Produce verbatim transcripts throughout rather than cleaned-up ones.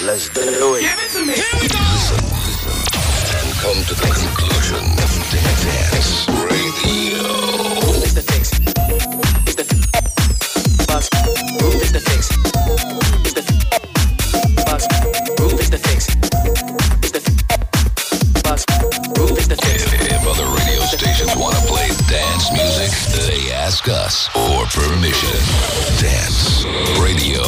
Let's do it. Give it to me. Here we go. Listen, listen, and come to the conclusion. Dance Radio. Groove is the fix. It's the bus. Groove is the fix. It's the bus. Groove is the fix. It's the bus. Groove is the fix. If, if other radio stations want to play dance music, they ask us for permission. Dance Radio.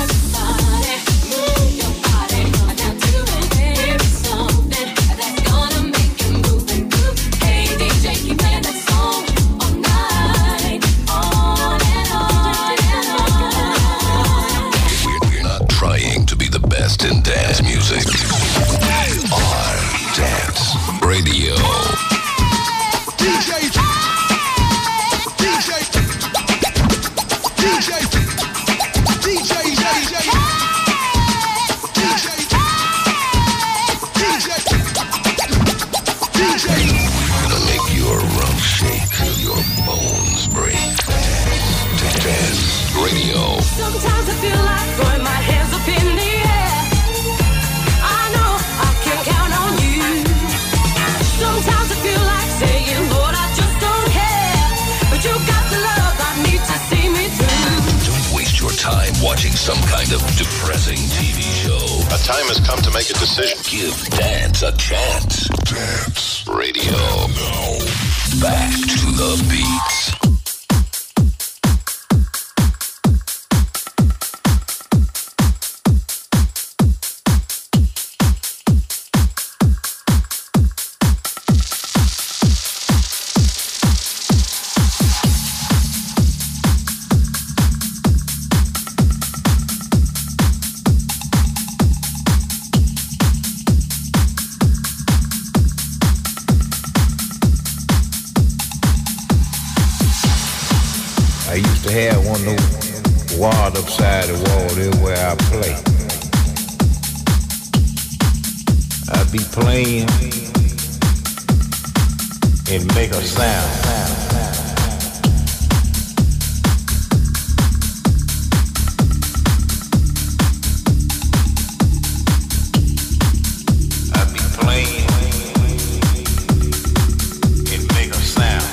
In dance music. We are Dance Radio. D J, D J, D J, D J, D J, D J, D J. Gonna make your rump shake, your bones break. Dance, Dance Radio. Sometimes I feel like throwing my hands up in the air. Sometimes I feel like saying, Lord, I just don't care. But you got the love I need to see me through. Don't waste your time watching some kind of depressing T V show. A time has come to make a decision. Give dance a chance. Dance Radio. Now, back to the beats. I used to have one of those walls upside the wall there where I play. I'd be playing and make a sound. I'd be playing and make a sound.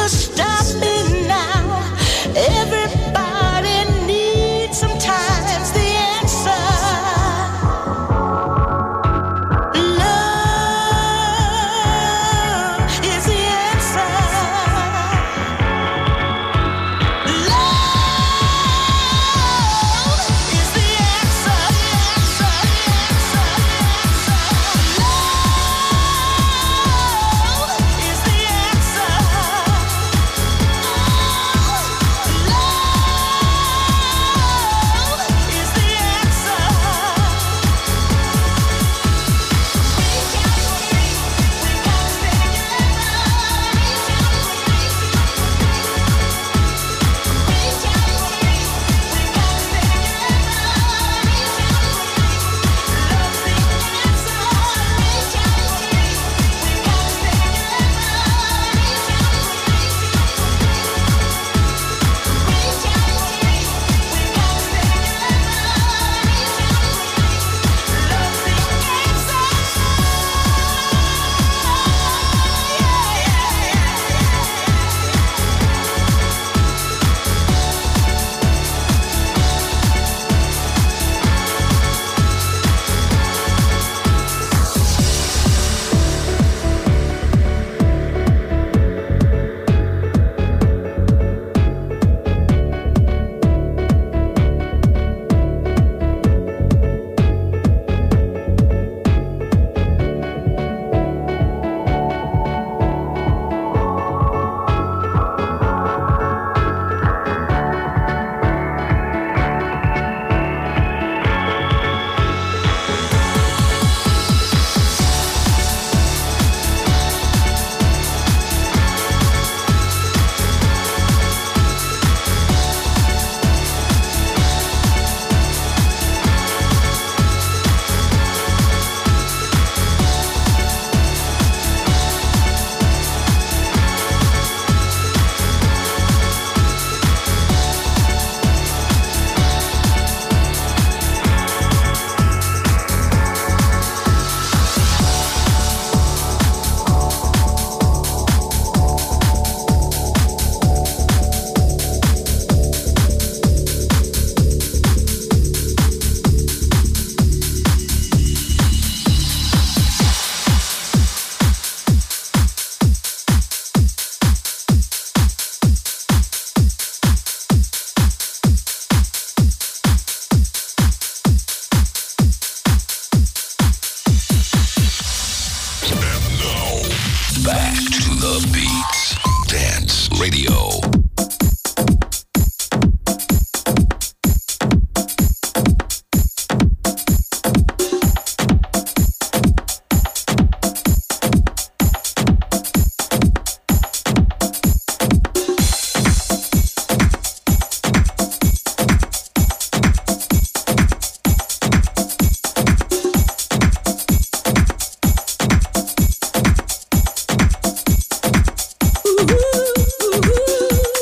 Ooh, ooh, ooh.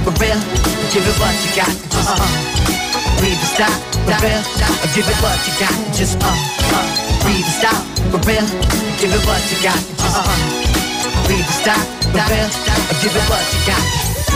for real. Give it what you got, just uh. Breathe and stop, for real. Give it what you got, just uh, uh. Breathe and stop, for real. Give it what you got, just uh. Breathe and stop, for real. Give it what you got.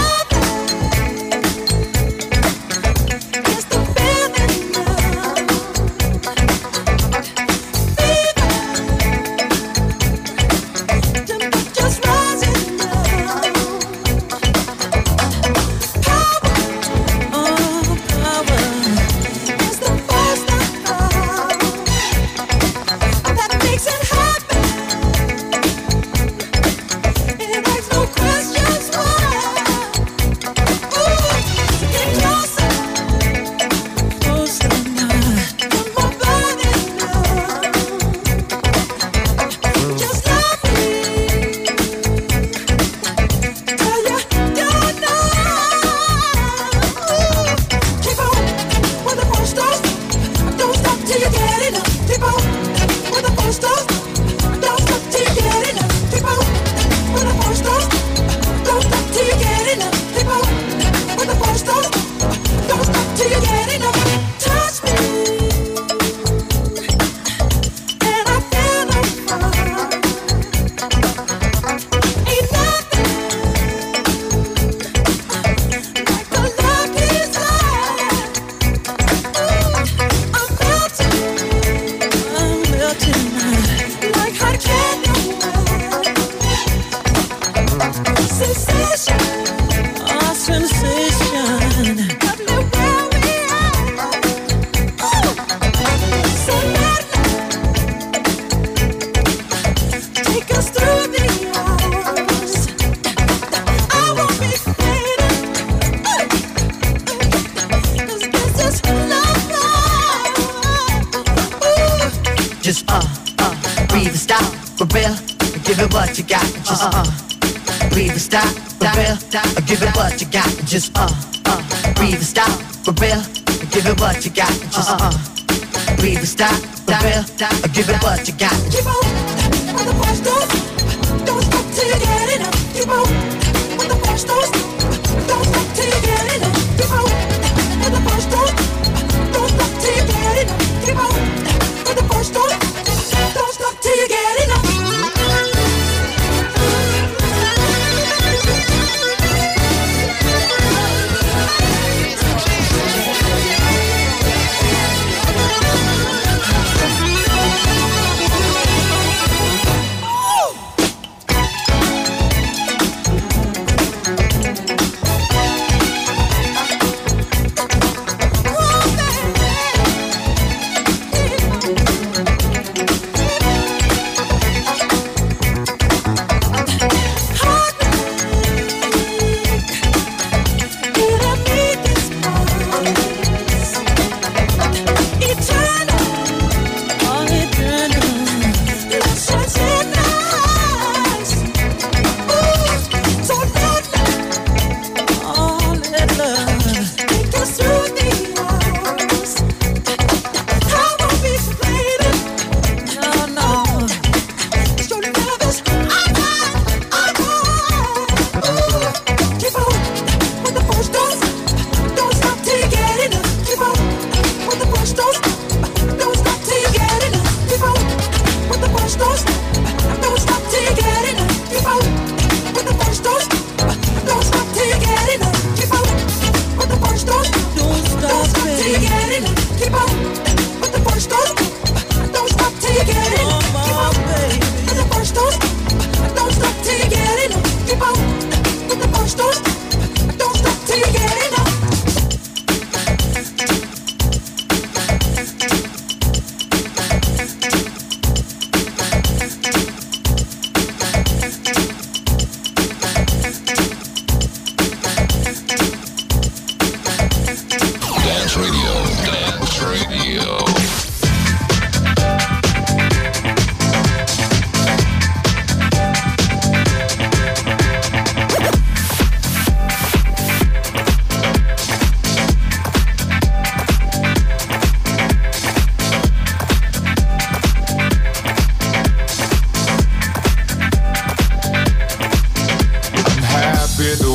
Give it what you got, just uh, uh, breathe and stop, for real. Give it what you got, just uh, breathe and stop, for real. Give it what you got. Keep on, when the boys don't, don't stop till you get enough. Keep on, when the boys don't, don't stop till you get enough. Keep on, when the boys don't, don't stop till you get enough. Keep on, when the boys don't, don't stop till you get enough.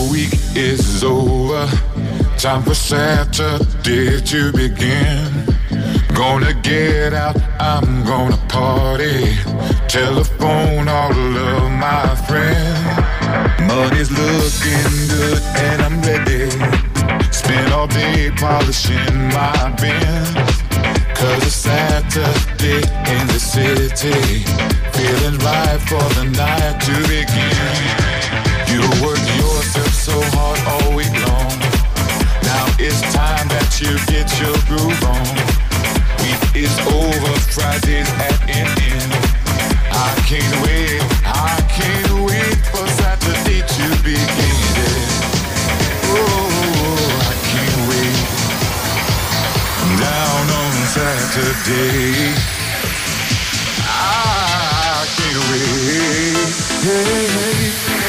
week is over. Time for Saturday to begin. Gonna get out, I'm gonna party. Telephone all of my friends. Money's looking good and I'm ready. Spend all day polishing my Benz. Cause it's Saturday in the city. Feeling right for the night to begin. You work yourself so hard all week long. Now it's time that you get your groove on. Week is over, Friday's at an end. I can't wait, I can't wait for Saturday to begin. Oh, I can't wait. Down on Saturday, I can't wait. Hey, hey.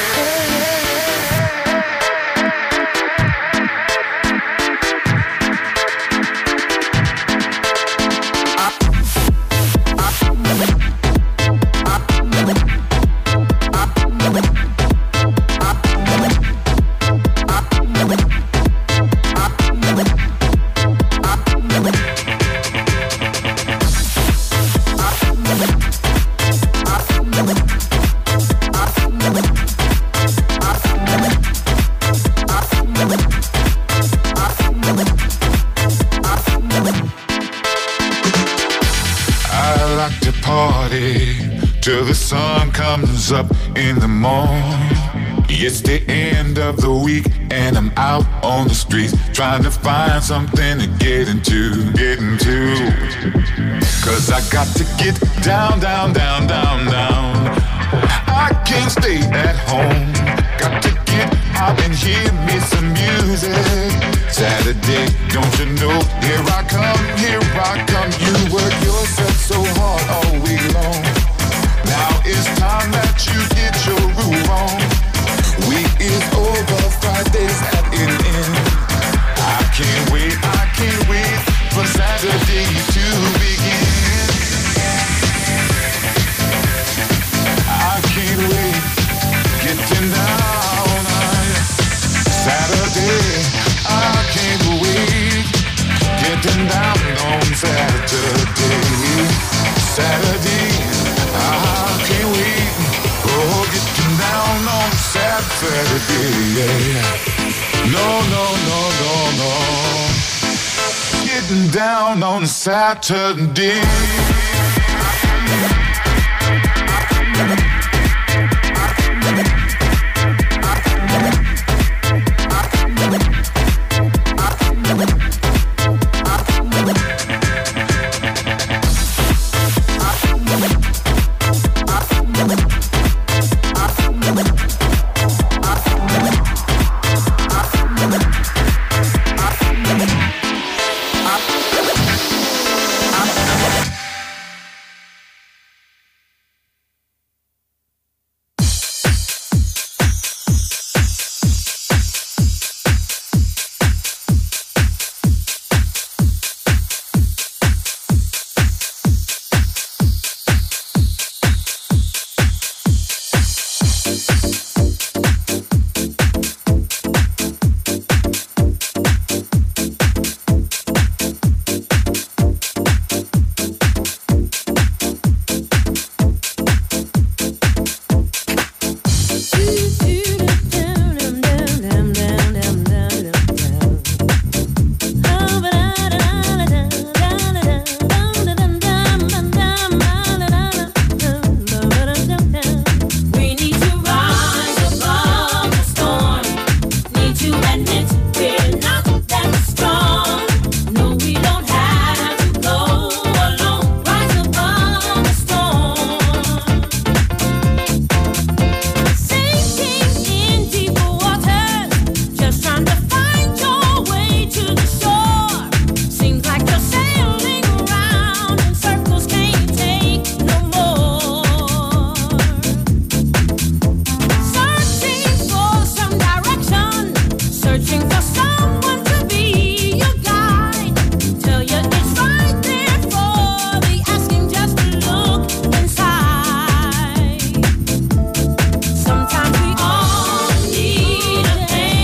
Till the sun comes up in the morning. It's the end of the week and I'm out on the streets trying to find something to get into, get into. Cause I got to get down, down, down, down, down. I can't stay at home. Got to get out and hear me some music. Saturday, don't you know, here I come, here I come. You work yourself so hard all week long. Now it's time that you get your groove on. Week is over, Friday's at an end. I can't wait, I can't wait for Saturday to begin. I can't wait, getting down on Saturday. I can't wait, getting down on Saturday. Saturday. I can't wait, oh, getting down on Saturday, yeah. No, no, no, no, no. Getting down on Saturday. Sometimes we all need a hand.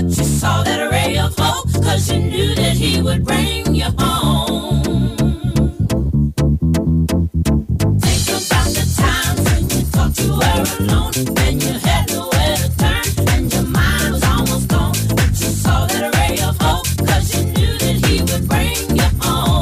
She saw that ray of hope, cause she knew that he would bring you home. Think about the times when you thought you were alone, and you had nowhere to turn, and your mind was almost gone. But you saw that ray of hope, cause you knew that he would bring you home.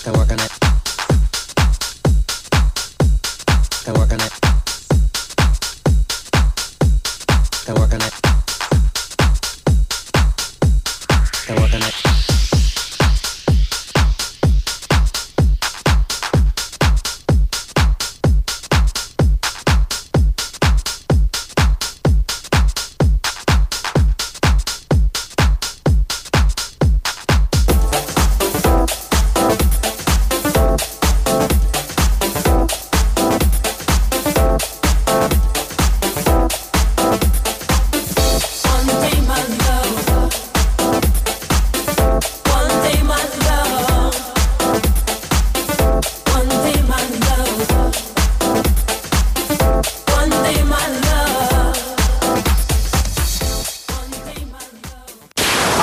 Can work on it. Can work on it. Can work on it. Can work on it.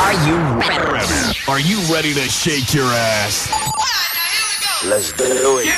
Are you ready to shake your ass? Let's do it.